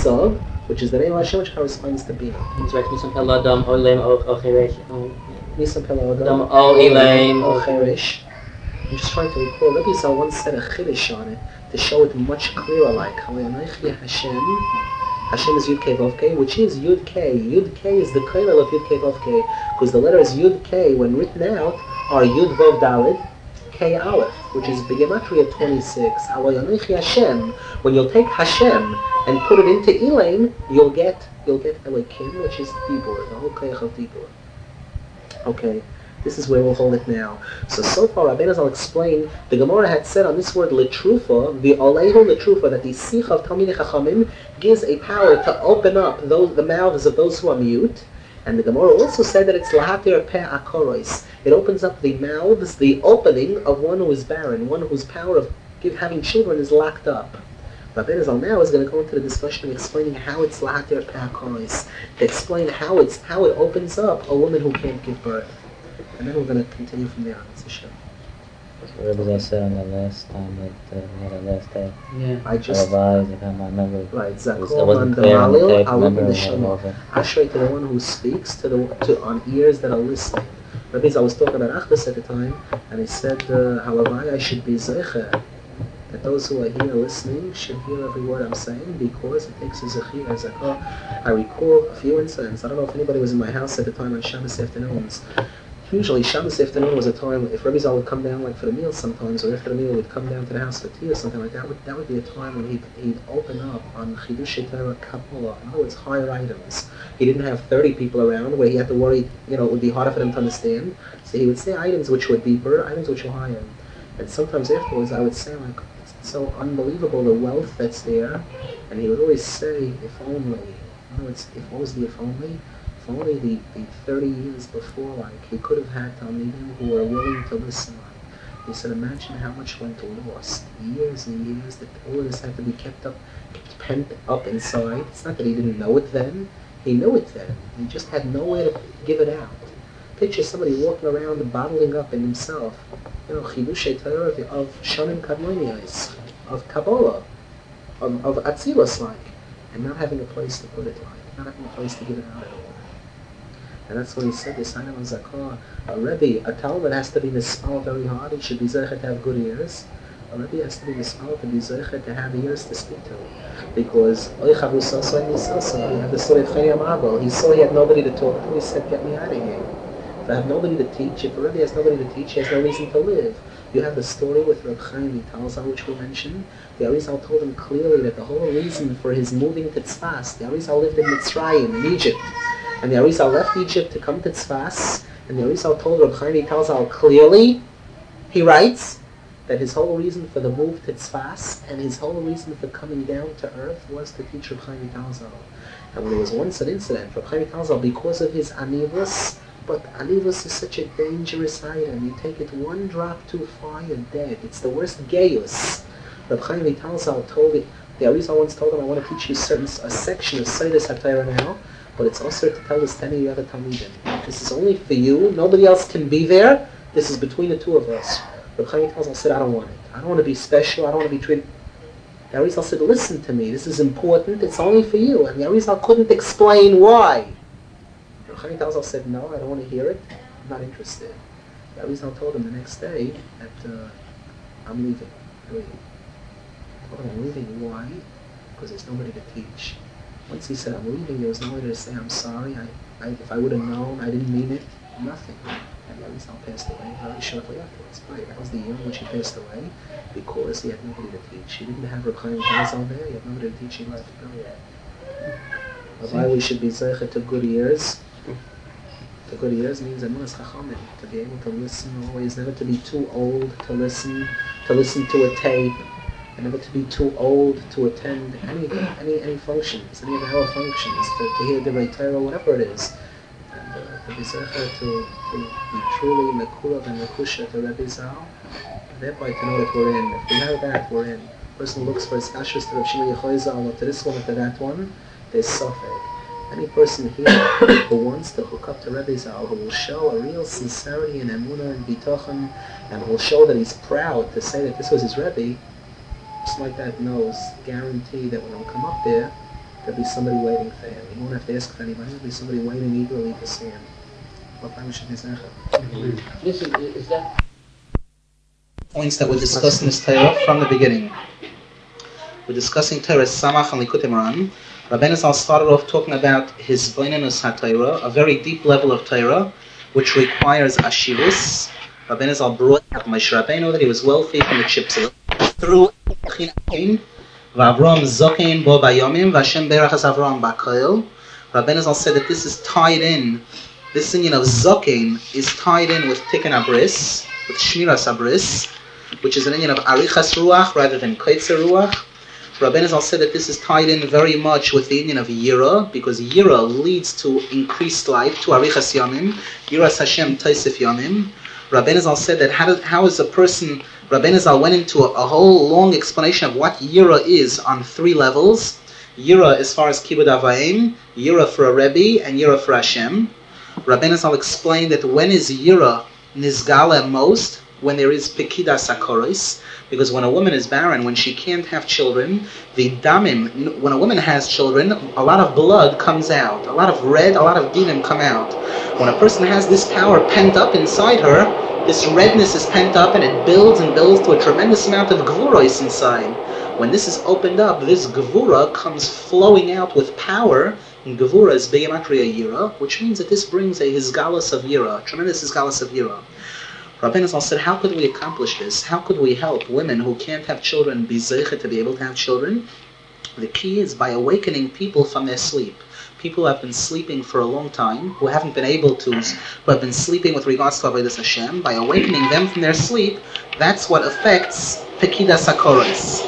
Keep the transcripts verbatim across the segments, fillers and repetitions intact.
Yisod, which is the name of Hashem, which corresponds to Bina. It's right. Nisam Pella Adam Olam O Cheresh. Nisam Pella Adam O Elaim O Cheresh. I'm just trying to recall. Rabbi Yisrael once said a chiddush on it to show it much clearer, like Haleanoichi Hashem. Hashem is Yud Kei Vav Kei, which is Yud Kei. Yud Kei is the kollel of Yud Kei Vav Kei, because the letters Yud Kei, when written out, are Yud Vav Daled Kei Aleph, which is Begematria twenty-six. Haleanoichi Hashem. When you'll take Hashem and put it into Elaim, you'll get you'll get Elokim, which is Dibur, the whole Koyach of Dibur. Okay. This is where we'll hold it now. So, so far, Rabbeinu Zal explained, the Gemara had said on this word Litrufa, the Olehu Litrufa, that the Sikh of Talmidei Chachamim gives a power to open up those, the mouths of those who are mute. And the Gemara also said that it's Lahatir Pe Akorois. It opens up the mouths, the opening of one who is barren, one whose power of give, having children is locked up. Rabbeinu Zal now is going to go into the discussion of explaining how it's Lahatir Pe Akorois, to explain how, it's, how it opens up a woman who can't give birth. And then we're going to continue from there on. It's a show. What was I said on the last time that uh, we had the last day? Yeah. I just... Revised, if I remember. Right. Zakor on the Malil, Alum and the Shema. Ashrei to the one who speaks, to the to on ears that are listening. Rabbi I was talking about Achdus at the time, and he said, uh, Halavai, I should be Zecher. That those who are here listening should hear every word I'm saying, because it takes a Zechir, a Zakor. I recall a few incidents. I don't know if anybody was in my house at the time on Shabbos afternoons. Usually Shabbos afternoon was a time, if Rabbi Zal would come down like for the meal sometimes, or after the meal would come down to the house for tea or something like that, would, that would be a time when he'd, he'd open up on Chidushei Torah Kabbalah, in other words, higher items. He didn't have thirty people around where he had to worry, you know, it would be harder for them to understand. So he would say items which were deeper, items which were higher. And sometimes afterwards I would say, like, it's so unbelievable the wealth that's there. And he would always say, if only. In other words, if what was the if only? Only the, the thirty years before, like, he could have had Talmidim who were willing to listen, like. He said, imagine how much went lost. Years and years that all of this had to be kept up, kept pent up inside. It's not that he didn't know it then. He knew it then. He just had nowhere to give it out. Picture somebody walking around bottling up in himself, you know, Chidushei Torah of Shonim Kadmoniyos, of Kabbalah, of, of Atzilus, like, and not having a place to put it, like, not having a place to give it out at all. And that's what he said, the sign of Zakor. A Rebbe, a Talmud has to be nispal very hard. He should be zeichet to have good ears. A Rebbe has to be nispal to be zeichet to have ears to speak to. Because you have the story of Chayei Amabel. He saw he had nobody to talk to. He said, get me out of here. If I have nobody to teach, if a Rebbe has nobody to teach, he has no reason to live. You have the story with Reb Chaim Vitalzal, which we mentioned. The Arizal told him clearly that the whole reason for his moving to Tzfas, the Arizal lived in Mitzrayim, in Egypt. And the Arizal left Egypt to come to Tzfas, and the Arizal told Reb Chaim Vitalzal clearly, he writes, that his whole reason for the move to Tzfas and his whole reason for coming down to earth was to teach Reb Chaim Vitalzal. And when there was once an incident, Reb Chaim Vitalzal, because of his anivus, but anivus is such a dangerous item. You take it one drop too far, you're dead. It's the worst gayus. Reb Chaim Vitalzal told it, the Arizal once told him, I want to teach you certain, a section of Seidas HaTorah now, but it's also to tell this to any other Talmidim. This is only for you. Nobody else can be there. This is between the two of us. Reb Chaim Vitalzal said, I don't want it. I don't want to be special. I don't want to be treated. The Arizal said, listen to me. This is important. It's only for you. And the Arizal couldn't explain why. Reb Chaim Vitalzal said, no, I don't want to hear it. I'm not interested. The Arizal told him the next day that uh, I'm leaving. I'm leaving. I told him, I'm leaving. Why? Because there's nobody to teach. Once he said, I'm leaving, there was no way to say, I'm sorry. I, I, if I would have known, I didn't mean it. Nothing. And the Arizal passed away very shortly afterwards. Right. That was the year in which he passed away, because he had nobody to teach. He didn't have Reb Chaim Vitalzal there. He had nobody to teach. He left. Why we should be zeichet to good ears. To good ears means emunas chachamim, to be able to listen always, never to be too old to listen, to listen to a tape, and never to be too old to attend any any any functions, any of our functions, to, to hear the Torah, whatever it is. And uh, to be zeichet to, to be truly mekurav and mekusha to Rebbe Zal, and thereby to know that we're in. If we have that, we're in. The person looks for his kashrus to Rav Shimon Yochai Zal, or to this one or to that one, there's suffix. Any person here who wants to hook up to Rebbe Zal, who will show a real sincerity and emunah and bitochen, and will show that he's proud to say that this was his Rebbe, just like that knows, guarantee that when he'll come up there, There'll be somebody waiting for him. He won't have to ask for anybody. There'll be somebody waiting eagerly to see him. This is, is that Points that were discussed in this Torah from the beginning. We're discussing Torah Samach and Likutei Moharan. Rabbeinu Zal started off talking about his Beinonus HaTorah, a very deep level of Torah, which requires Ashirus. Rabbeinu Zal brought out Moshe Rabbeinu that he was wealthy from the chips through V'Avram Zokein Bo Bayomim V'Hashem Berachas Avram Ba'Koil. Rabbeinu Zal said that this is tied in, this union of Zokein is tied in with Tikkun Abris, with Shmiras Abris, which is an union of Arichas Ruach rather than Kaitzer Ruach. Rabbeinu Zal said that this is tied in very much with the union of Yira, because Yira leads to increased life, to Arichas Yomim, Yiras Hashem Taisif Yomim. Rabbeinu Zal said that how, does, how is a person, Rabbeinu Zal went into a, a whole long explanation of what Yira is on three levels. Yira as far as Kibud Avayim, Yira for a Rebbe, and Yira for Hashem. Rabbeinu Zal explained that when is Yira Nizgala most? When there is Pekidas HaKoros. Because when a woman is barren, when she can't have children, the damim, when a woman has children, a lot of blood comes out. A lot of red, a lot of dinim come out. When a person has this power pent up inside her, this redness is pent up and it builds and builds to a tremendous amount of gvuros inside. When this is opened up, this gvura comes flowing out with power. And gvura is begematria yira, which means that this brings a hizgalus of yira, a tremendous hizgalus of yira. Rabbeinu Zal said, how could we accomplish this? How could we help women who can't have children be zeicha to be able to have children? The key is by awakening people from their sleep. People who have been sleeping for a long time, who haven't been able to, who have been sleeping with regards to Avodas Hashem, by awakening them from their sleep, that's what affects Pekidas HaKoros.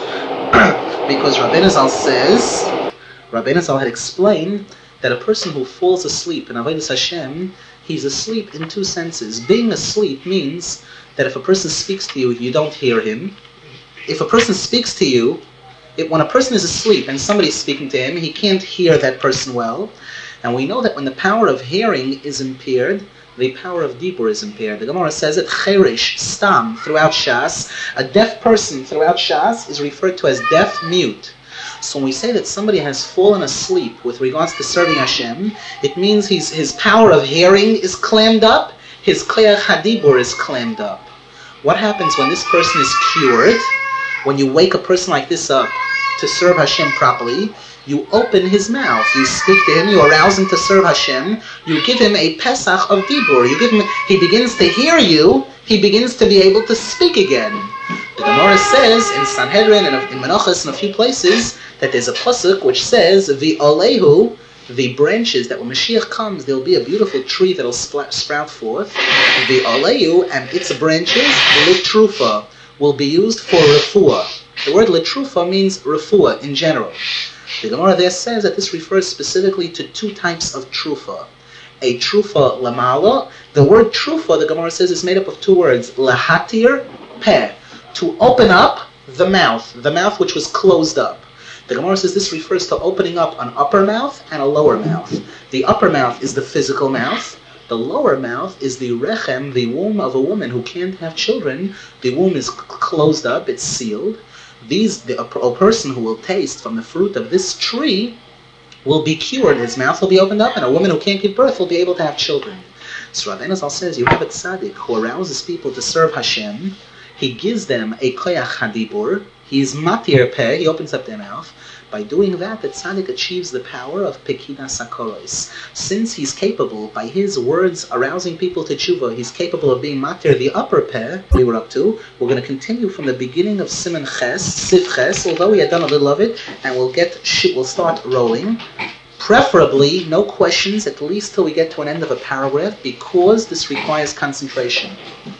Because Rabbeinu Zal says, Rabbeinu Zal had explained that a person who falls asleep in Avodas Hashem, he's asleep in two senses. Being asleep means that if a person speaks to you, you don't hear him. If a person speaks to you, if, when a person is asleep and somebody's speaking to him, he can't hear that person well. And we know that when the power of hearing is impaired, the power of dibur is impaired. The Gemara says that cherish, stam, throughout Shas, a deaf person throughout Shas is referred to as deaf mute. So when we say that somebody has fallen asleep with regards to serving Hashem, it means he's, his power of hearing is clammed up, his kleach hadibur is clammed up. What happens when this person is cured? When you wake a person like this up to serve Hashem properly, you open his mouth, you speak to him, you arouse him to serve Hashem, you give him a pesach of dibur, you give him, he begins to hear you, he begins to be able to speak again. The Gemara says in Sanhedrin and in Menachos and a few places that there's a pasuk which says the olehu, the branches, that when Mashiach comes there'll be a beautiful tree that'll sprout forth. The olehu and its branches, litrufa, will be used for refuah. The word litrufa means refuah in general. The Gemara there says that this refers specifically to two types of trufa. A trufa lamala. The word trufa, the Gemara says, is made up of two words, lahatir peh, to open up the mouth, the mouth which was closed up. The Gemara says this refers to opening up an upper mouth and a lower mouth. The upper mouth is the physical mouth. The lower mouth is the rechem, the womb of a woman who can't have children. The womb is closed up, it's sealed. These, the, a, a person who will taste from the fruit of this tree will be cured. His mouth will be opened up, and a woman who can't give birth will be able to have children. So Rabbeinu Zal says, you have a tzaddik who arouses people to serve Hashem. He gives them a koyach hadibur. He's matir peh. He opens up their mouth. By doing that, the tzaddik achieves the power of pekidas hakoros. Since he's capable, by his words arousing people to tshuva, he's capable of being matir the upper peh we were up to. We're going to continue from the beginning of Siman Ches, Siv Ches, although we had done a little of it, and we'll get we'll start rolling. Preferably, no questions, at least till we get to an end of a paragraph, because this requires concentration.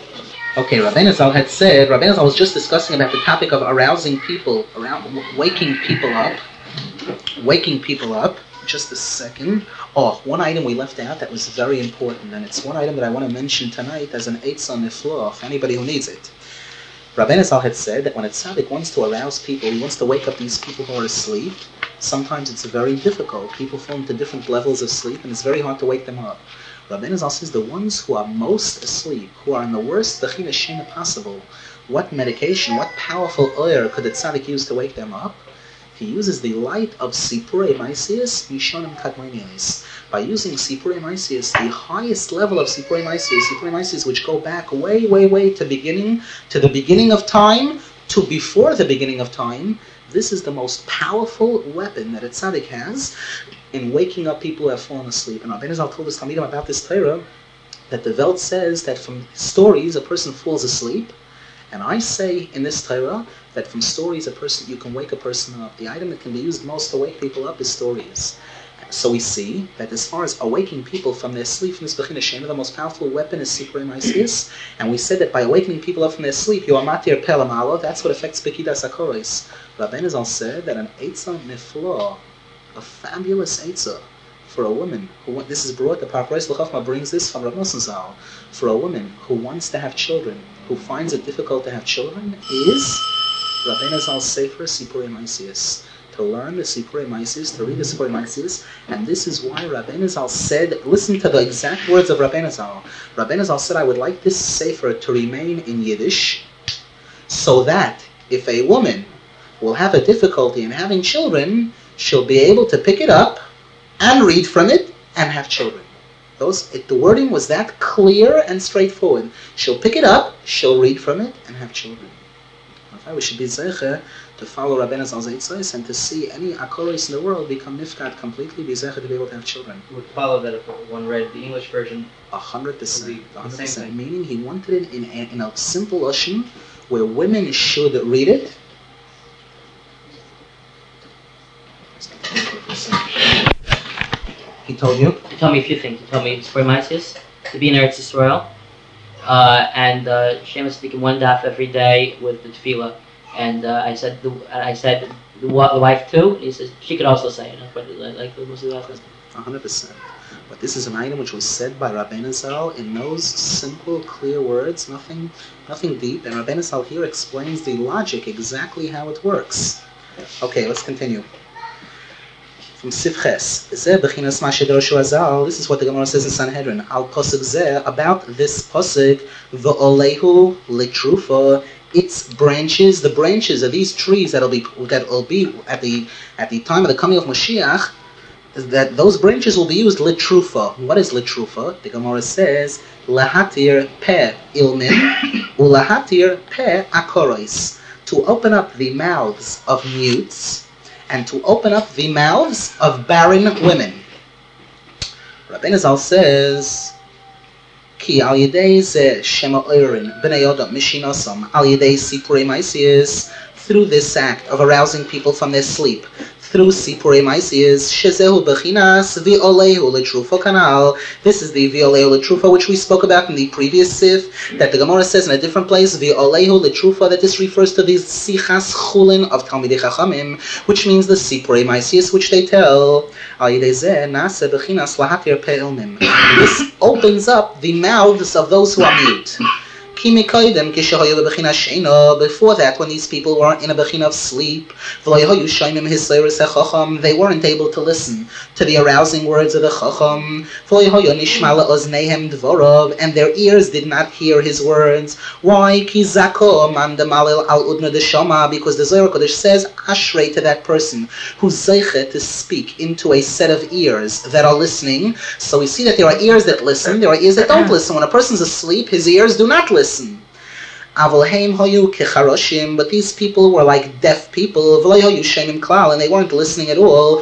Okay, Rabbeinu Zal had said, Rabbeinu Zal was just discussing about the topic of arousing people, around, waking people up, waking people up, just a second. Oh, one item we left out that was very important, and it's one item that I want to mention tonight as an Eitzah Niflah for anybody who needs it. Rabbeinu Zal had said that when a tzaddik wants to arouse people, he wants to wake up these people who are asleep. Sometimes it's very difficult. People fall into different levels of sleep, and it's very hard to wake them up. Rabbeinu Zal says the ones who are most asleep, who are in the worst Bechina Shina possible, what medication, what powerful oil could the tzaddik use to wake them up? He uses the light of Sipurei Maisius Mishonim Kadmonios. By using Sipurei Maisius, the highest level of Sipurei Maisius, Sipurei Maisius which go back way, way, way to beginning, to the beginning of time, to before the beginning of time, this is the most powerful weapon that a tzaddik has in waking up people who have fallen asleep. And Rabbeinu Zal told us Talmidim about this Torah, that the Welt says that from stories a person falls asleep, and I say in this Torah that from stories a person you can wake a person up. The item that can be used most to wake people up is stories. So we see that as far as awakening people from their sleep, from this Bechina Shema, the most powerful weapon is Sipurei Maisius. And we said that by awakening people up from their sleep, you are matir pelamalo, that's what affects Bekidas HaKoros. Rabbeinu Zal said that an Eitzah Niflo, a fabulous Eitzah for a woman who, this is brought, the Paraphrase L'Chachma brings this from Rav Nosson Zal, for a woman who wants to have children, who finds it difficult to have children, is Rabbeinu Zal's Sefer Sipurei Maisius. To learn the Sipurei Maisius, to read the Sipurei Maisius, and this is why Rabbeinu Zal said, listen to the exact words of Rabbeinu Zal. Rabbeinu Zal said, I would like this Sefer to remain in Yiddish, so that if a woman will have a difficulty in having children, she'll be able to pick it up and read from it and have children. Those, it, the wording was that clear and straightforward. She'll pick it up, she'll read from it, and have children. We should be zeicher to follow Rabbeinu Zal's Eitzos and to see any akoros in the world become nifkat completely, be zeicher to be able to have children. Would follow that if one read the English version. A hundred percent. A hundred percent. Meaning he wanted it in, in, in a simple lashon where women should read it. He told you? He told me a few things. He told me Sipurei Maisius, to be in Eretz Yisrael, uh, and uh, Shema speaking one daf every day with the tefillah. And uh, I said, the, I said the, the wife too. He says she could also say it. But like the Muslim wife. A hundred percent. But this is an item which was said by Rabbeinu Zal in those simple, clear words, nothing, nothing deep. And Rabbeinu Zal here explains the logic, exactly how it works. Okay, let's continue. From Sifches, this is what the Gemara says in Sanhedrin. Al Pasuk Zeh, about this Pasuk, V'olehu Litrufa, its branches, the branches of these trees that'll be that will be at the at the time of the coming of Mashiach, that those branches will be used Litrufa. What is Litrufa? The Gemara says Lahatir Pe Ilmin Ulahatir Pe Akoros, to open up the mouths of mutes and to open up the mouths of barren women. Rabbeinu Zal says, Ki al yedei ze shema oirin b'nei yodam mishinasam al yedei sipurei maisius, through this act of arousing people from their sleep, through sipurei maisius, shezehu bechinas v'olehu letrufa kanal. This is the v'olehu letrufa which we spoke about in the previous sif, that the Gemara says in a different place, v'olehu letrufa, that this refers to these sichas chulin of Talmidei Chachamim, which means the sipurei maisius which they tell. Al yedei zeh nase bechinas lahatir pe ilmim. This opens up the mouths of those who are mute. Before that, when these people were in a bechina of sleep, they weren't able to listen to the arousing words of the chacham, and their ears did not hear his words. Why? Because the Zohar Kodesh says, Ashrei to that person who's zeiche to speak into a set of ears that are listening. So we see that there are ears that listen, there are ears that don't listen. When a person's asleep, his ears do not listen. But these people were like deaf people, and they weren't listening at all.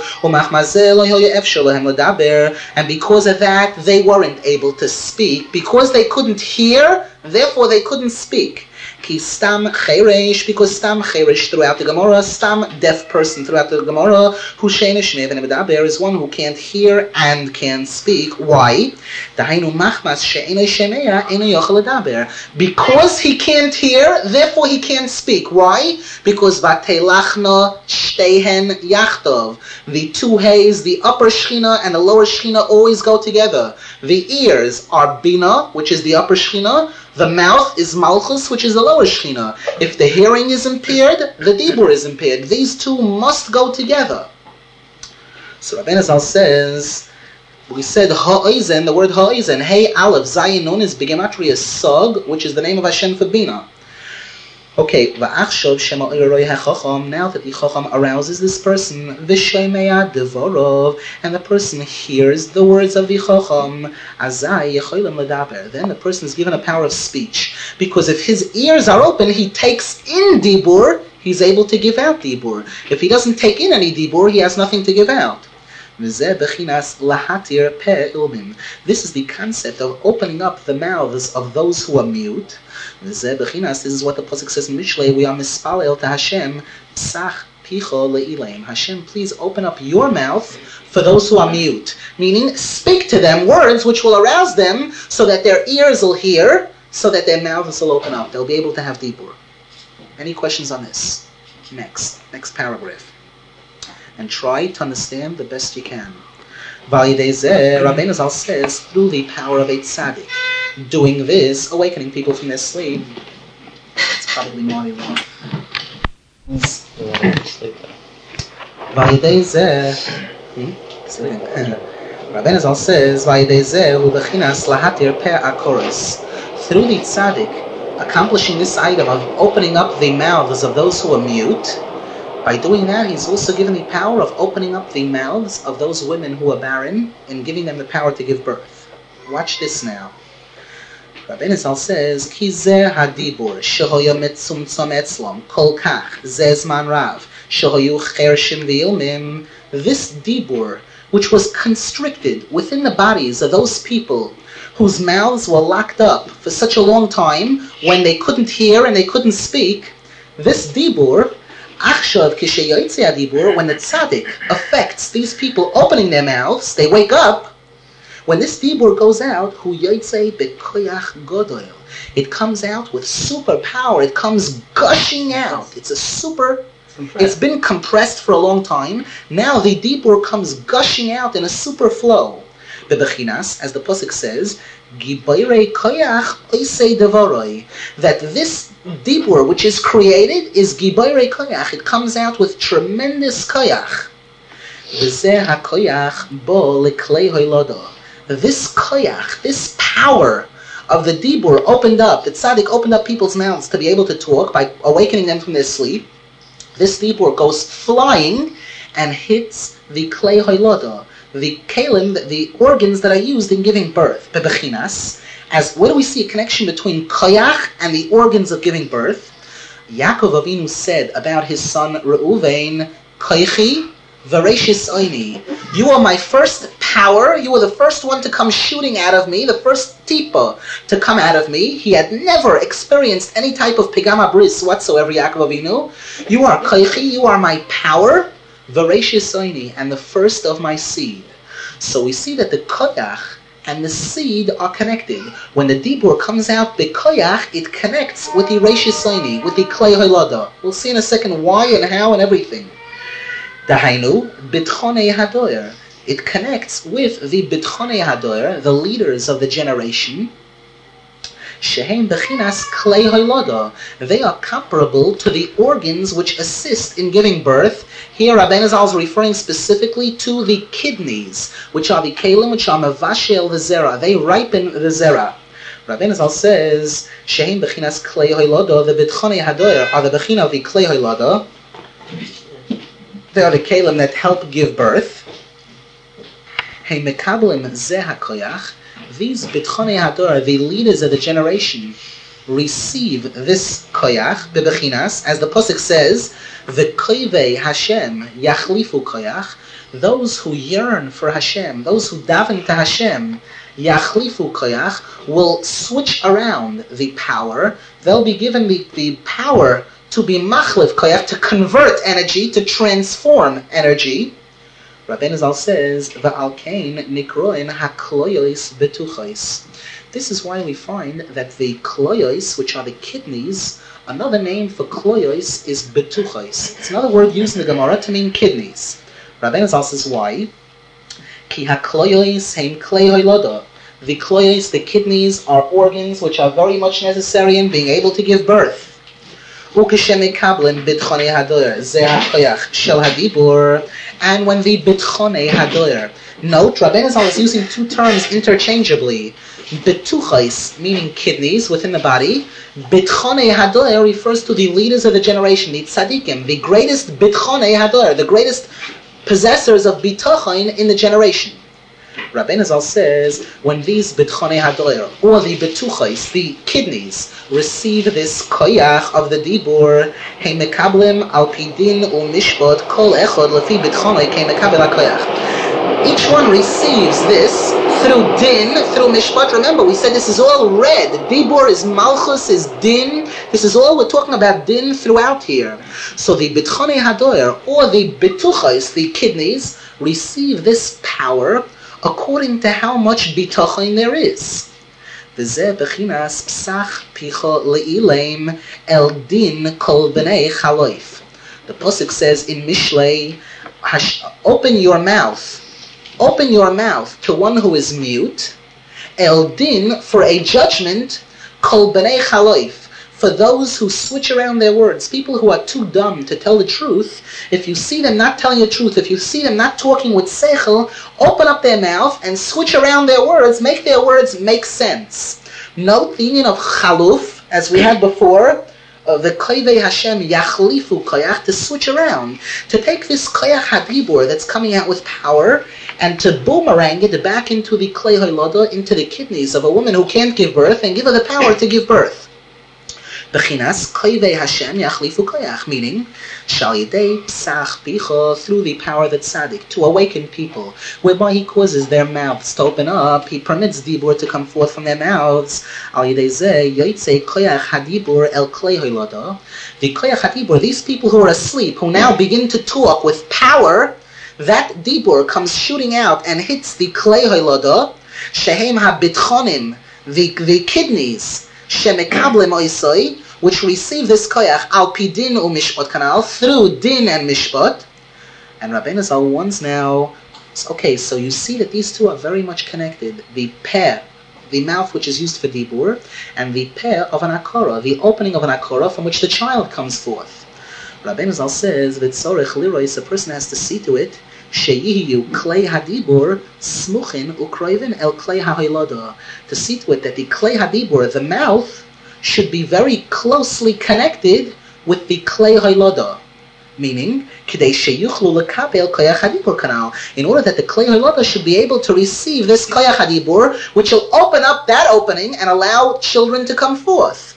And because of that, they weren't able to speak. Because they couldn't hear, therefore they couldn't speak. Ki stam cheresh, because stam cheresh throughout the Gemara, stam deaf person throughout the Gemara, who shein shmei v'nemedaber, is one who can't hear and can speak. Why? Dahainu machmas she'enei shemeya enei yochel ledaber. Because he can't hear, therefore he can't speak. Why? Because vatelachna shtehen yachtov. The two hays, the upper shechina and the lower shechina, always go together. The ears are bina, which is the upper shechina. The mouth is malchus, which is the lower shechina. If the hearing is impaired, the dibur is impaired. These two must go together. So Rabbeinu Zal says, we said ha'oizen, the word ha'oizen, hey aleph, zayin nun is begematria sog, which is the name of Hashem for bina. Okay, v'achshov shema oiroi hachacham. Now that the chacham arouses this person, v'shemeya devorov, and the person hears the words of the chacham, azai yecholim ledaber. Then the person is given a power of speech, because if his ears are open, he takes in dibur. He's able to give out dibur. If he doesn't take in any dibur, he has nothing to give out. This is the concept of opening up the mouths of those who are mute. This is what the pasuk says in Mishlei. We are mispalel to Hashem. Psach picho leileim. Hashem, please open up your mouth for those who are mute. Meaning, speak to them words which will arouse them, so that their ears will hear, so that their mouths will open up. They'll be able to have dibur. Any questions on this? Next, next paragraph. And try to understand the best you can. Rabbeinu Zal says, through the power of a tzaddik, doing this, awakening people from their sleep. It's probably Marty wrong. Rabbeinu Zal says, through the tzaddik, accomplishing this item of opening up the mouths of those who are mute. By doing that, he's also given the power of opening up the mouths of those women who are barren and giving them the power to give birth. Watch this now. Rabbeinu Zal says, Ki zeh hadibur shehoya metzumtzam etzlom kol kach zeh zman rav shehoyu chershim v'ilmim. This dibur, which was constricted within the bodies of those people whose mouths were locked up for such a long time, when they couldn't hear and they couldn't speak, this dibur, Achshav kisheyoytze adibur, when the tzaddik affects these people opening their mouths, they wake up. When this dibur goes out, hu yoytze bekoyach godoil. It comes out with super power. It comes gushing out. It's a super. Compressed. It's been compressed for a long time. Now the dibur comes gushing out in a super flow. Bebechinas, as the pasuk says, Gibayre koyach oisei devoroi, that this dibur which is created is Gibayre koyach. It comes out with tremendous koyach. V'zeh hakoyach bo leklei hoilodo. This koyach, this power of the dibur opened up, the tzaddik opened up people's mouths to be able to talk by awakening them from their sleep. This dibur goes flying and hits the klei hoilodo, the kalim, the organs that are used in giving birth. Bebechinas, as where do we see a connection between koyach and the organs of giving birth? Yaakov Avinu said about his son Reuven, koichi v'reishis oini. You are my first power. You were the first one to come shooting out of me, the first tipa to come out of me. He had never experienced any type of pigama bris whatsoever, Yaakov Avinu. You are koichi, you are my power. V'reishis oini, and the first of my seed. So we see that the koyach and the seed are connected. When the dibur comes out, the koyach, it connects with the reishis oini, with the klei hoilada. We'll see in a second why and how and everything. Dahainu bitchonei hadoyer. It connects with the bitchonei hadoyer, the leaders of the generation. Shehem bechinas klei hoilada. They are comparable to the organs which assist in giving birth. Here, Rabbeinu Zal is referring specifically to the kidneys, which are the kalim, which are mevashel the zera. They ripen the zera. Rabbeinu Zal says, Shehem bechinas klei hoilada, the bitchonei hadoyer are the bechina of the klei hoilada. They are the kalim that help give birth. Hey mekablim zeh hakoyach. These bitchonei hadoyer, the leaders of the generation, receive this koyach, bebechinas, as the pasuk says, v'koivei Hashem yachlifu koyach. Those who yearn for Hashem, those who daven to Hashem, yachlifu koyach, will switch around the power. They'll be given the, the power to be machlif koyach, to convert energy, to transform energy. Rabbeinu Zal says, "Va'al kain nikroin hakloyos betuchos." This is why we find that the kloyos, which are the kidneys, another name for kloyos is betuchos. It's another word used in the Gemara to mean kidneys. Rabbeinu Zal says why? Ki hakloyos heim klei hoilada. The kloyos, the kidneys, are organs which are very much necessary in being able to give birth. And when the bitchonei hadoyer, Note, Rabbeinu Zal is using two terms interchangeably. Betuchais, meaning kidneys within the body. Bitchonei Hadoer refers to the leaders of the generation, the tzaddikim, the greatest Bitchonei Hadoer, the greatest possessors of bitachon in the generation. Rabbeinu Zal says, when these Bitchonei Hadoer, or the Betuchais, the kidneys, receive this koyach of the dibur, he mekablim al pidin u mishpot kol echod lefi Bitchonei ke mekabel ha-koyach. Each one receives this through din, through mishpat. Remember, we said this is all red. Dibur is malchus, is din. This is all we're talking about din throughout here. So the bitchonei hadoer, or the betuchos, the kidneys, receive this power according to how much bitachon there is. V'zeh bechinas psach picha le'ileim el din kol b'nei chaloif. The pasuk says in Mishlei, open your mouth. Open your mouth to one who is mute, el din, for a judgment, kol b'nei chaloif, for those who switch around their words, people who are too dumb to tell the truth. If you see them not telling the truth, if you see them not talking with seichel, open up their mouth and switch around their words, make their words make sense. Note the union of chaluf, as we had before, Uh, the koyvei Hashem yachlifu koyach, to switch around, to take this koyach hadibur that's coming out with power, and to boomerang it back into the klei hoylada, into the kidneys of a woman who can't give birth, and give her the power to give birth. Bechinas koyvei Hashem yachlifu koyach, meaning shal yidei psach bicha, through the power of the tzaddik, to awaken people, whereby he causes their mouths to open up, he permits dibur to come forth from their mouths. Al yidei zeh yotzei koyach hadibur el klei hoylada. The koyach hadibur, these people who are asleep, who now begin to talk with power, that dibur comes shooting out and hits the klei hoylada, shehem habitchonim, the the kidneys, shemekablim oisoi, which receive this koyach al pidin u mishpat kanal, through din and mishpat. And Rabbeinu Zal warns now, okay, so you see that these two are very much connected. The peh, the mouth which is used for dibur, and the peh of an akora, the opening of an akora from which the child comes forth. Rabbeinu Zal says that tzorech lirois, a person has to see to it, sheyihiyu klei hadibur smuchin ukroivin el klei hahoylada, to see to it that the klei hadibur, the mouth, should be very closely connected with the klei hoylada, meaning kidei sheyuchlu lekabel koyach hadibur kanal, in order that the klei hoylada should be able to receive this koyach hadibur, which will open up that opening and allow children to come forth.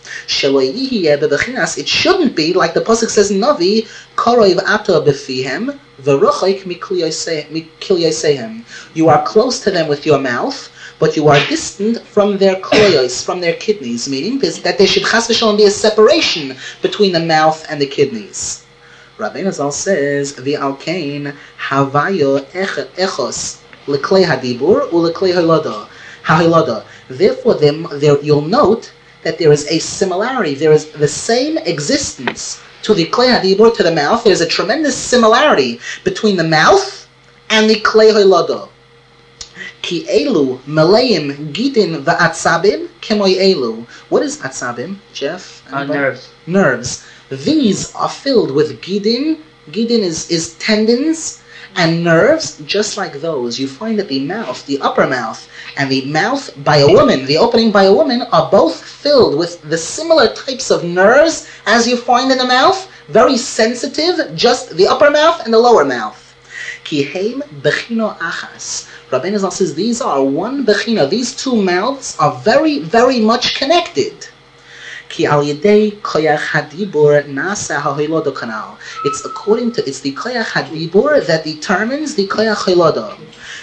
It shouldn't be like the pasuk says in Navi, koroiv ato befihem v'rochik mikilyosehem. You are close to them with your mouth, but you are distant from their kloyos, from their kidneys, meaning that there should chas v'shalom be a separation between the mouth and the kidneys. Rabbeinu Zal says, v'alkein havayo echos leklei hadibur uleklei hoylada. Hahoylada. Therefore, them, there, you'll note that there is a similarity, there is the same existence to the klei hadibur, to the mouth. There's a tremendous similarity between the mouth and the klei hoylada. Ki elu meleim gidin va'atzabim kemoy elu. What is atzabim, Jeff? Uh, nerves. Nerves. These are filled with gidin. Gidin is, is tendons and nerves, just like those. You find that the mouth, the upper mouth, and the mouth by a woman, the opening by a woman, are both filled with the similar types of nerves as you find in the mouth. Very sensitive, just the upper mouth and the lower mouth. Ki heim bechino achas. Rabbeinu Zal says these are one bechina. These two mouths are very, very much connected. Ki al yedei koyach hadibur nasa hahoylada kanal. It's according to, it's the koyach hadibur that determines the koyach hoylada.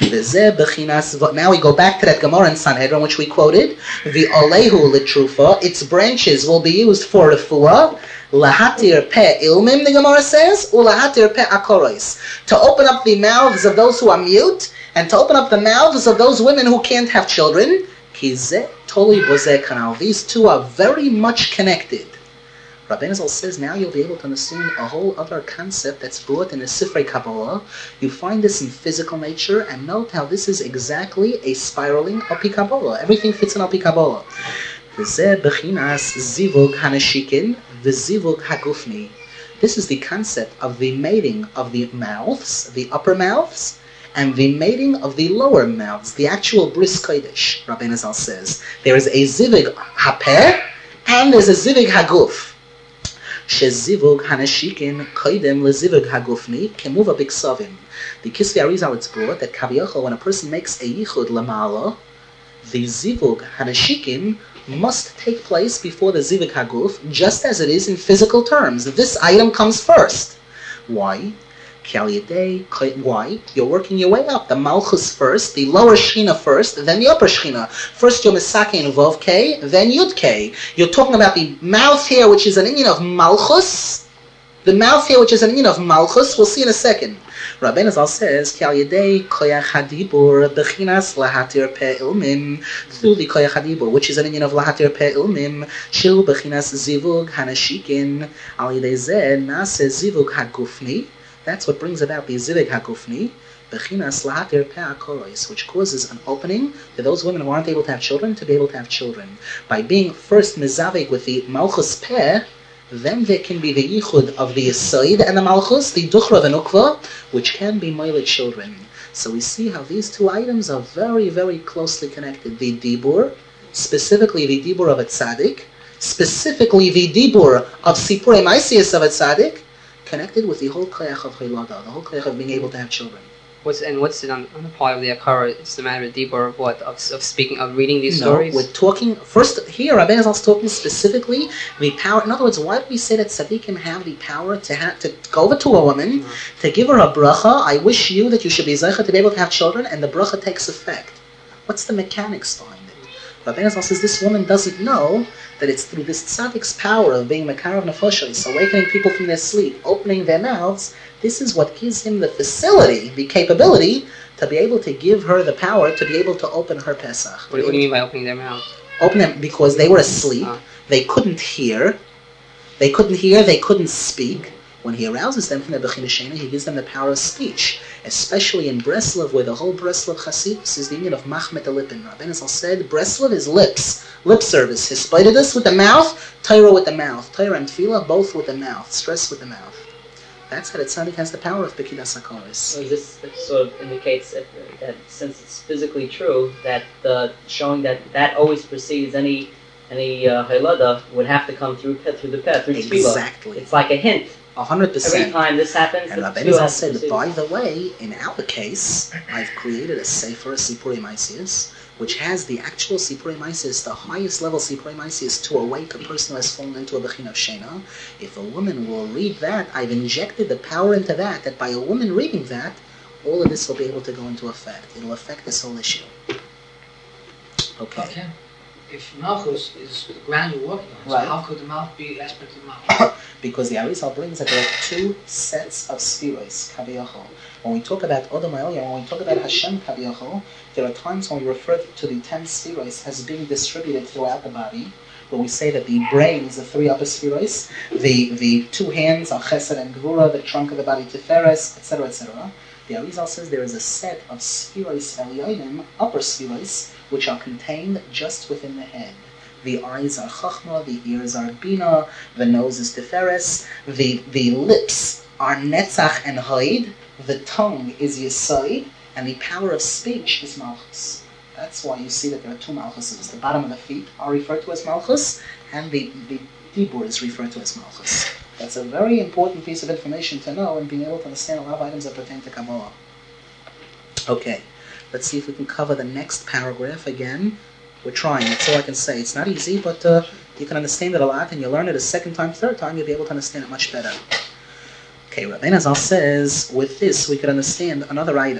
Now we go back to that Gemara in Sanhedrin which we quoted. The olehu litrufa, its branches will be used for refuah. Lahatir pe ilmim, the Gemara says, ulahatir pe akoros, to open up the mouths of those who are mute, and to open up the mouths of those women who can't have children. Kizeh toli bozeh kanal. These two are very much connected. Rabbeinu Zal says now you'll be able to understand a whole other concept that's brought in the Sifrei Kabbalah. You find this in physical nature, and note how this is exactly a spiraling Alpi Kabbalah. Everything fits in Alpi Kabbalah. V'zeh bechinas zivug hanashikin v'zivug hagufni. This is the concept of the mating of the mouths, the upper mouths, and the mating of the lower mouths, the actual bris kodesh, Rabbeinu Zal says. There is a zivug hapeh, and there's a zivug haguf. Shezivug hanashikin koidem lezivug hagufni kemuva biksavim. The Kisvei Arizal, it's brought that Kaviyachol, when a person makes a yichud lamala, the zivug hanashikin must take place before the zivug haguf, just as it is in physical terms. This item comes first. Why? Why? You're working your way up. The malchus first, the lower shechina first, then the upper shechina. First you're misake in vav k, then yud k. You're talking about the mouth here, which is an inyan of malchus. The mouth here, which is an inyan of malchus, we'll see in a second. Rabbeinu Zal says, Ki al yedei koyach hadibur bechinas lahatir pe ilmim, through the koyach hadibur, which is an inyan of lahatir pe ilmim, shil bechinas zivug hanashikin, al yedei zeh nase zivug hagufni. That's what brings about the zivug hagufni, bechinas lahatir pe akorois, which causes an opening for those women who aren't able to have children to be able to have children. By being first mizaveg with the malchus pe, then there can be the yichud of the yisoid and the malchus, the duchra and ukva, which can be moiled children. So we see how these two items are very, very closely connected. The dibur, specifically the dibur of a tzaddik, specifically the dibur of sipurei maisius of a tzaddik, connected with the whole koyach of hilada, the whole koyach of being able to have children. What's and what's it on, on the part of the akara? It's the matter of dibur of what of, of speaking of reading these no, stories. We're talking first here. Rabbeinu Zal is talking specifically the power. In other words, why do we say that tzaddikim have the power to have to go over to a woman, mm-hmm. to give her a bracha? I wish you that you should be zeicha to be able to have children, and the bracha takes effect. What's the mechanics behind it? Rabbeinu Zal says this woman doesn't know that it's through this tzaddik's power of being makarav nefashos, awakening people from their sleep, opening their mouths. This is what gives him the facility, the capability, to be able to give her the power to be able to open her Pesach. What, what do you mean by opening their mouth? Open them because they were asleep. Uh. They couldn't hear. They couldn't hear. They couldn't speak. When he arouses them from their Bechina Shena, he gives them the power of speech. Especially in Breslov, where the whole Breslov Chasidus is the union of Machmet Alipin. Rabbeinu Zal said, Breslov is lips, lip service. Hispaidus with the mouth, Torah with the mouth. Torah and Tefillah both with the mouth, stress with the mouth. That's how the tzaddik has the power of Bekidas HaKoros. So this sort of indicates that, that since it's physically true, that uh, showing that that always precedes any any uh, halada would have to come through through the peh, through tefillah. Exactly. It's like a hint. A hundred percent. Every time this happens, and Rabbeinu Zal said, by the way, in our case, I've created a sefer, Sipurei Maisius, which has the actual Sipurei Maisius, the highest level Sipurei Maisius, to awake a person who has fallen into a Bechina of Shena. If a woman will read that, I've injected the power into that, that by a woman reading that, all of this will be able to go into effect. It'll affect this whole issue. Okay. Okay. If Malchus is the ground you're walking on, right. So how could the mouth be the aspect of the mouth? Because the Arizal brings that there are two sets of spheres, Kaviyachol. When we talk about Odom Ha'Elyon, when we talk about Hashem Kaviyachol, there are times when we refer to the ten spheres as being distributed throughout the body, where we say that the brain is the three upper spheres, the, the two hands are Chesed and Gvura, the trunk of the body Tiferes, et cetera, et cetera. The Arizal says there is a set of spheres Elyonim, upper spheres, which are contained just within the head. The eyes are Chachma, the ears are Bina, the nose is Tiferes, the, the lips are Netzach and Hoid, the tongue is Yesod, and the power of speech is Malchus. That's why you see that there are two Malchuses. The bottom of the feet are referred to as Malchus, and the, the Dibur is referred to as Malchus. That's a very important piece of information to know and being able to understand a lot of items that pertain to Kabbalah. Okay, let's see if we can cover the next paragraph again. We're trying, that's all I can say. It's not easy, but uh, you can understand it a lot, and you learn it a second time, third time, you'll be able to understand it much better. Okay, Rabbeinu Zal says, with this we could understand another item.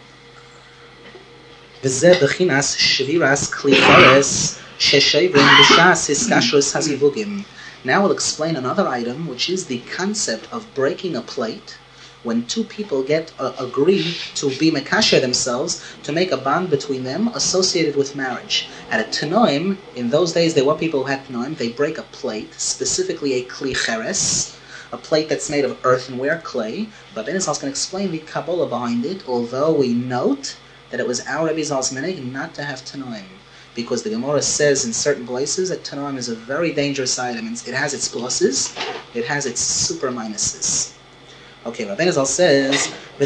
V'zeh b'chinas shviras klifares sheshevrim b'shas hiskashrus hazivugim. Now we'll explain another item, which is the concept of breaking a plate when two people get uh, agree to be mekasher themselves, to make a bond between them associated with marriage. At a tanoim, in those days there were people who had tanoim, they break a plate, specifically a kli cheres, a plate that's made of earthenware, clay. But Ben Zal can explain the Kabbalah behind it, although we note that it was our Rebbe Zal's minhag not to have tanoim. Because the Gemara says in certain places that tanoim is a very dangerous item. It has its pluses, it has its super minuses. Okay, Rabbeinu Zal says,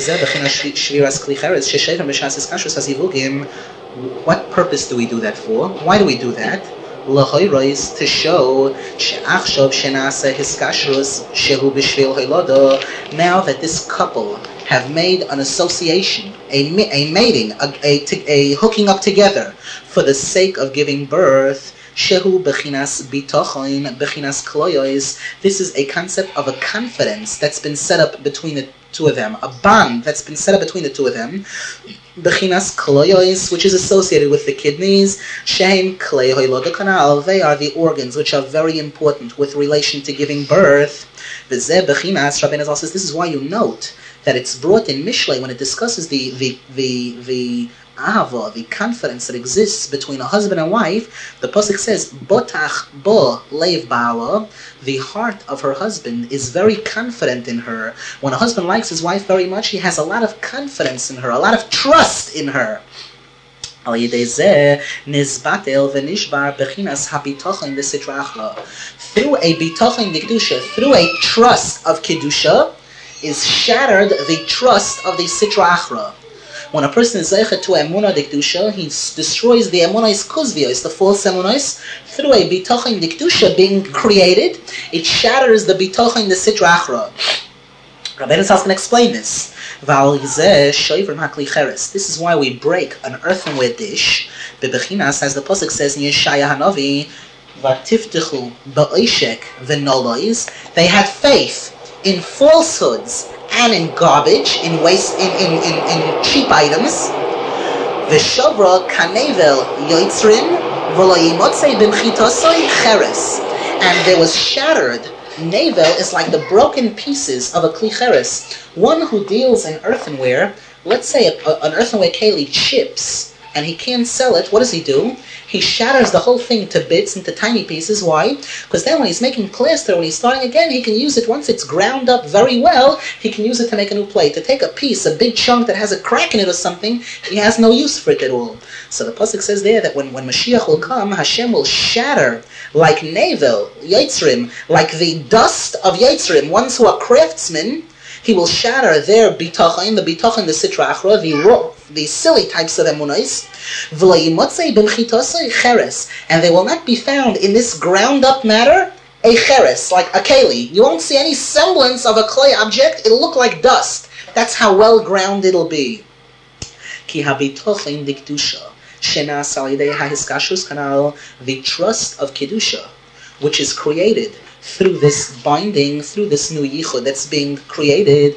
what purpose do we do that for? Why do we do that? To show now that this couple have made an association, a, a mating, a, a, a hooking up together for the sake of giving birth. Shehu bechinas bitochoin bechinas kloyois. This is a concept of a confidence that's been set up between the two of them, a bond that's been set up between the two of them. Bechinas kloyois, which is associated with the kidneys. Shehem klei hoilod kanal. They are the organs which are very important with relation to giving birth. V'zeh bechinas. Rabbeinu Zal says this is why you note that it's brought in Mishlei when it discusses the the the the. Ahava, the confidence that exists between a husband and wife. The pasuk says, "Botach bo leiv ba'ala." The heart of her husband is very confident in her. When a husband likes his wife very much, he has a lot of confidence in her, a lot of trust in her. Al yedei zeh nizbatel v'nishbar bechinas habitochen v'sitra achra. Through a bitochen d'kedusha, through a trust of kedusha, is shattered the trust of the sitra achra. When a person is zeichet to emunah d'kedusha, he destroys the emunah's kuzvios, the false emunahs, through a bitochen d'kedusha being created. It shatters the bitochen the sitra achra. Rabbeinu Zal can explain this. This is why we break an earthenware dish. Bebechinas, as the pasuk says in Yeshaya Hanavi, "Vatiftichu ba'oshek v'nolois." They had faith in falsehoods and in garbage, in waste, in, in, in, in cheap items. V'shavra kanevel yoitzrin v'lo yimotzei b'mchitosoi cheres. And there was shattered. Nevel is like the broken pieces of a kli cheres. One who deals in earthenware, let's say a, a, an earthenware keli chips, and he can't sell it, what does he do? He shatters the whole thing to bits, into tiny pieces. Why? Because then when he's making plaster, when he's starting again, he can use it, once it's ground up very well, he can use it to make a new plate. To take a piece, a big chunk that has a crack in it or something, he has no use for it at all. So the pasuk says there that when, when Mashiach will come, Hashem will shatter like Nevel, Yitzrim, like the dust of Yitzrim, ones who are craftsmen. He will shatter their bitachon, the bitachon, the sitra achra, the raw, the silly types of emunais, and they will not be found in this ground up matter a cheres, like a keli. You won't see any semblance of a clay object. It'll look like dust. That's how well ground it'll be. Ki habitachon dikdusha shenas al yedei hahiskashus kanal, the trust of kedusha, which is created through this binding, through this new yichud that's being created,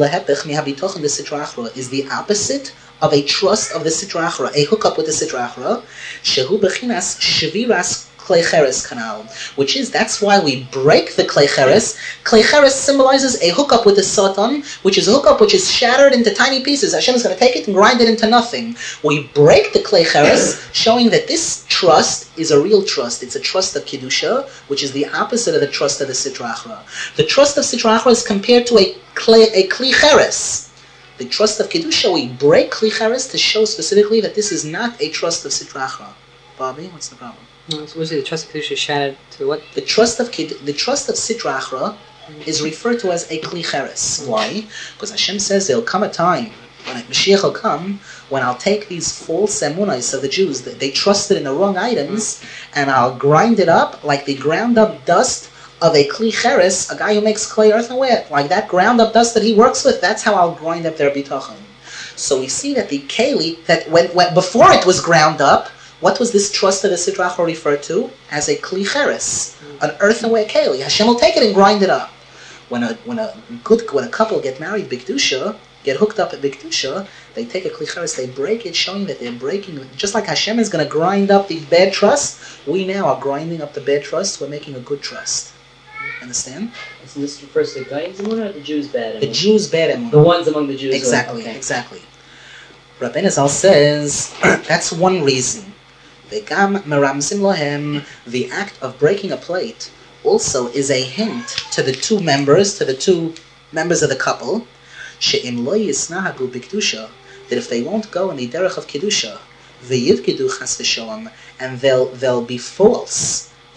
is the opposite of a trust of the sitra achra, a hookup with the sitra achra, shehu bechinas shviras klei cheres kanal, which is, that's why we break the klei cheres. Klei cheres symbolizes a hookup with the satan, which is a hookup which is shattered into tiny pieces. Hashem is going to take it and grind it into nothing. We break the klei cheres, showing that this trust is a real trust. It's a trust of kedusha, which is the opposite of the trust of the sitra achra. The trust of sitra achra is compared to a klei, a kli cheres. The trust of kedusha, we break kli cheres to show specifically that this is not a trust of sitra achra. Bobby, what's the problem? No, so the trust of kedusha shattered to what? The trust of kid, the trust of sitra achra is referred to as a kli cheres. Why? Because Hashem says there'll come a time when Mashiach will come, when I'll take these false emunais of the Jews that they trusted in the wrong items, and I'll grind it up like the ground up dust of a kli cheres, a guy who makes clay earthenware, like that ground up dust that he works with. That's how I'll grind up their bitachon. So we see that the keli, that when, when before it was ground up, what was this trust of the sitra achra referred to? As a kli cheres, an earthenware keli. Hashem will take it and grind it up. When a when a good when a couple get married b'kedusha, get hooked up at b'kedusha, they take a kli cheres, they break it, showing that they're breaking. Just like Hashem is going to grind up the bad trust, we now are grinding up the bad trust. We're making a good trust. Understand? So this refers to the Goyim's emunah or the Jews' bad emunah? The Jews' bad emunah. The ones among the Jews. Exactly. Okay. Exactly. Rabbeinu Zal says that's one reason. V'gam meramzim lohem, the act of breaking a plate also is a hint to the two members, to the two members of the couple, she'im lo yisnahagu b'kedusha, that if they won't go in the derech of kedusha, v'yivkidu chas v'shalom, and they'll they'll be false,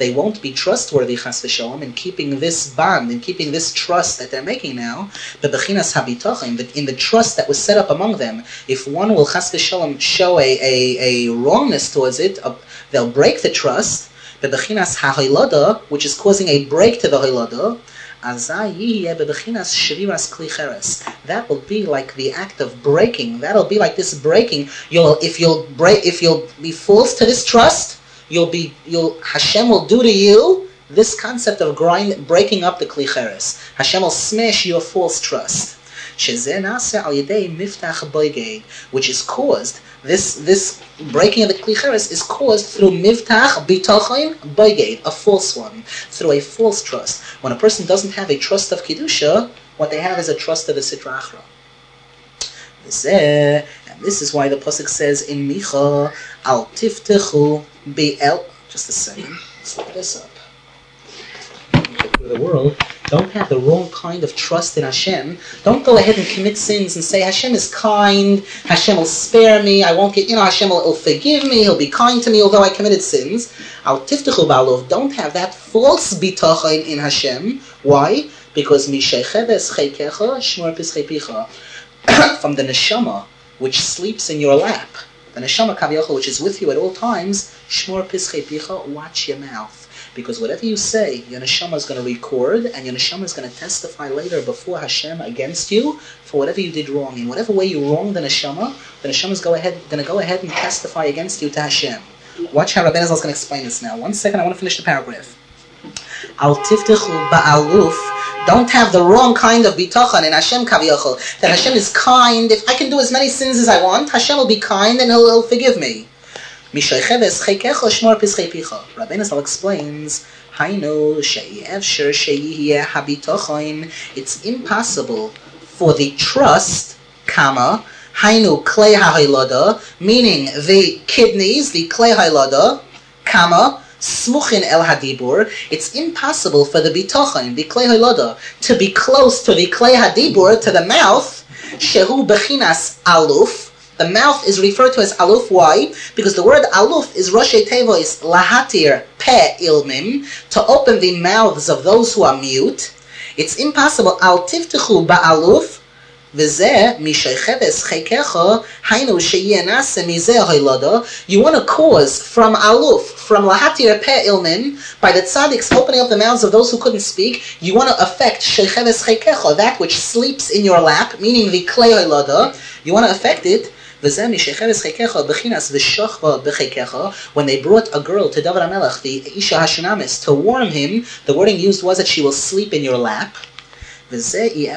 they won't be trustworthy, chas v'shalom, in keeping this bond, in keeping this trust that they're making now, bebechinas habitachim, but in the trust that was set up among them. If one will chas v'shalom show a, a, a wrongness towards it, a, they'll break the trust, bebechinas ha'hilada, which is causing a break to the hilada, that will be like the act of breaking. That'll be like this breaking. You'll, if you'll break, if you'll be false to this trust, you'll be, you'll Hashem will do to you this concept of grind, breaking up the kli cheres. Hashem will smash your false trust. Which is caused, this this breaking of the kli cheres is caused through miftach bitachon boiged, a false one, through a false trust. When a person doesn't have a trust of kedusha, what they have is a trust of the sitra achra. And this is why the pasuk says in Micha, al tiftechu be'el. Just a second, let's look this up. The world don't have the wrong kind of trust in Hashem. Don't go ahead and commit sins and say Hashem is kind, Hashem will spare me, I won't get, you know, Hashem will, will forgive me, He'll be kind to me although I committed sins. Al tiftechu ba'aluf, don't have that false bitachon in Hashem. Why? Because mishecheves cheikecha shmor pischei picha, from the neshama which sleeps in your lap, the neshama kaviyachol which is with you at all times, shmor pischei picha, watch your mouth. Because whatever you say, your neshama is going to record, and your neshama is going to testify later before Hashem against you for whatever you did wrong. In whatever way you wronged the neshama, the neshama is go ahead, going to go ahead and testify against you to Hashem. Watch how Rabbeinu Zal is going to explain this now. One second, I want to finish the paragraph. Al tiftechu ba'aluf. Don't have the wrong kind of bitachon in Hashem kaviyachol. That Hashem is kind. If I can do as many sins as I want, Hashem will be kind and He'll, he'll forgive me. Rabbeinu Zal explains, it's impossible for the trust, comma, hainu klei ha'hilada, meaning the kidneys, the klei ha'hilada, comma, smuchin el hadibur. It's impossible for the bitachon, the klei ha'hilada, to be close to the klei hadibur, to the mouth, shehu bechinas aluf. The mouth is referred to as aluf. Why? Because the word aluf is Roshei Tevois lahatir pe ilmim, to open the mouths of those who are mute. It's impossible. Al tiftechu ba'aluf v'zeh mishecheves cheikecha hainu sheyenase mizeh hoilada. You want to cause from aluf, from lahatir pe ilmim, by the tzaddiks opening up the mouths of those who couldn't speak. You want to affect shecheves cheikecha, that which sleeps in your lap, meaning the klei hoilada. You want to affect it. When they brought a girl to David HaMelech, the Isha Hashunamis, to warn him, the wording used was that she will sleep in your lap. The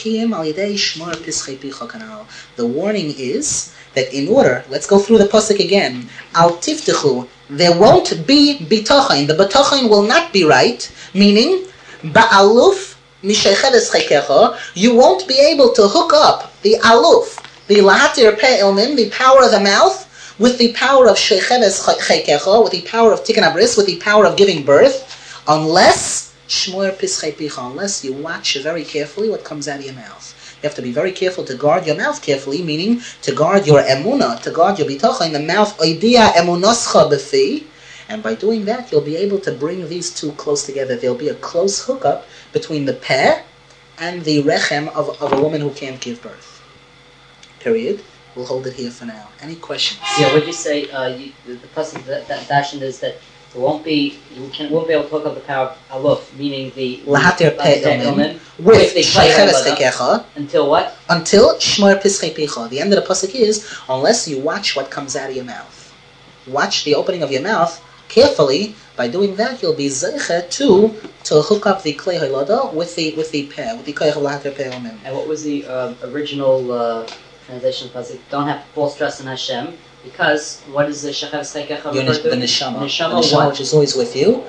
warning is that in order, let's go through the pasuk again, Al tiftechu, there won't be bitachon, the bitachon will not be right, meaning, ba'aluf mishecheves cheikecha, you won't be able to hook up the aluf, the lahatir pe ilmin, the power of the mouth, with the power of shecheves cheikecha, with the power of tikkun abris, with the power of giving birth, unless shmor pischei picha, unless you watch very carefully what comes out of your mouth. You have to be very careful to guard your mouth carefully, meaning to guard your emunah, to guard your bitachon in the mouth, oidia emunoscha befi, and by doing that you'll be able to bring these two close together. There'll be a close hookup between the peh and the rechem of, of a woman who can't give birth. Period. We'll hold it here for now. Any questions? Yeah, would you say uh, you, the, the person that that dashin is that there won't be you can won't be able to hook up the power of aluf, meaning the lahatir pe ilmin with the shecheves cheikecha until what? Until shmor pischei picha. The end of the pasuk is unless you watch what comes out of your mouth. Watch the opening of your mouth carefully. By doing that, you'll be zeicha to to hook up the klei hilada with the with the peh, with the klei lahatir pe ilmin. And what was the uh, original? Uh, Translation pasuk, don't have false trust in Hashem, because what is the shecheves cheikecha referred to? The neshama, neshama, the neshama which is always with you.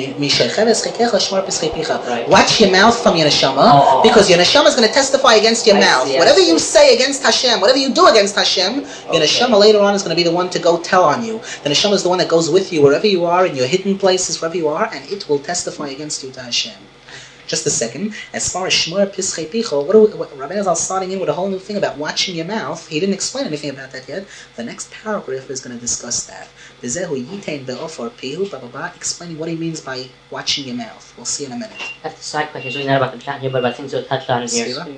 Right. Watch your mouth from your neshama, oh, oh, because your neshama is going to testify against your I mouth. See, whatever you say against Hashem, whatever you do against Hashem, your okay. neshama later on is going to be the one to go tell on you. The neshama is the one that goes with you wherever you are, in your hidden places, wherever you are, and it will testify against you to Hashem. Just a second. As far as Shmur Pischei Picho, what, do, what Rabbi Elazar is starting in with a whole new thing about watching your mouth. He didn't explain anything about that yet. The next paragraph is going to discuss that. V'zehu Yitain Be'ofor Pihu, blah, blah, blah, explaining what he means by watching your mouth. We'll see in a minute. That's the side question. It's really not about the chat here, but about things that are touched on in here.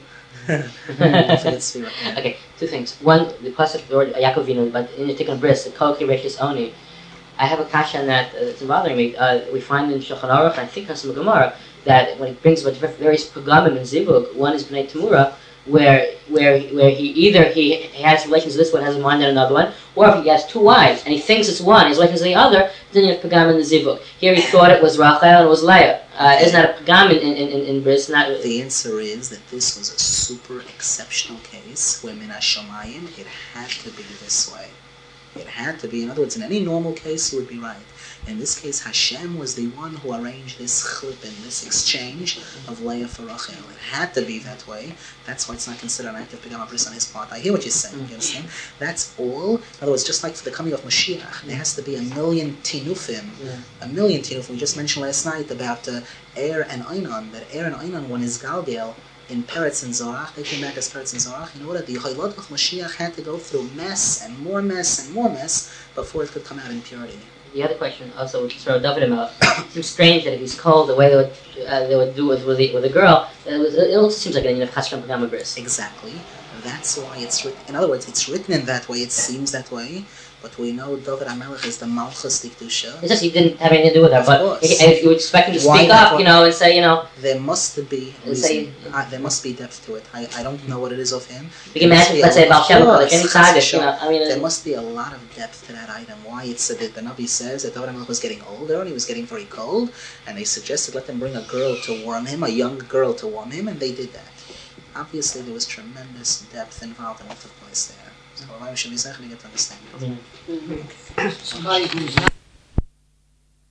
Okay, two things. One, the plus of the word Yaakovinu, but in the Tikkun Bris, the Kol Kireshis Oni. I have a kasha on that. Uh, it's bothering me. Uh, we find in Shulchan Aruch, I think on some Gemara, that when it brings about various pagamim and zivug, one is Bnei Tamura, where where where he either he, he has relations with this one, has a mind on another one, or if he has two wives and he thinks it's one, he's relations to the other, then you have pagamim and the zivug. Here he thought it was Rachel and it was Leah. Uh, isn't that a pagam in in in, in Bris? Not the answer is that this was a super exceptional case where min hashamayim it had to be this way. It had to be. In other words, in any normal case, you would be right. In this case, Hashem was the one who arranged this chlipin, this exchange of Leah for Rachel. It had to be that way. That's why it's not considered an act of Pagam Bris on his part. I hear what you're saying, you understand? That's all. In other words, just like for the coming of Mashiach, there has to be a million tinufim. Yeah. A million tinufim. We just mentioned last night about uh, Er and Einon, that Er and Einon, when is Galgel, in Peretz and Zorach, they came back as Peretz and Zorach. You know what? The Chaylot of Mashiach had to go through mess and more mess and more mess before it could come out in purity. The other question also, which throw David about, it seems strange that if he's cold, the way they would uh, they would do with with, the, with a girl, it, was, it also seems like a you know Chashram Pagam Bris. Exactly. That's why it's written. In other words, it's written in that way. It seems that way. But we know David HaMelech is the Malchus Dikdusha. It's just he didn't have anything to do with her, but if you would expect him to Why speak up, you know, and say, you know... There must be reason. Say, uh, there must be depth to it. I, I don't know what it is of him. You can imagine, let's say, Baal Shem Tov, like any tzaddik, you know, I mean... There must be a lot of depth to that item. Why it's said that the Navi says that David HaMelech was getting older and he was getting very cold, and they suggested let them bring a girl to warm him, a young girl to warm him, and they did that. Obviously, there was tremendous depth involved in what took place there. So Rabbi should be saying to understand it. Mm-hmm. Somebody who's not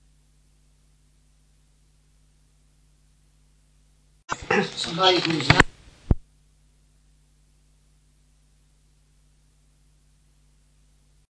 somebody who's not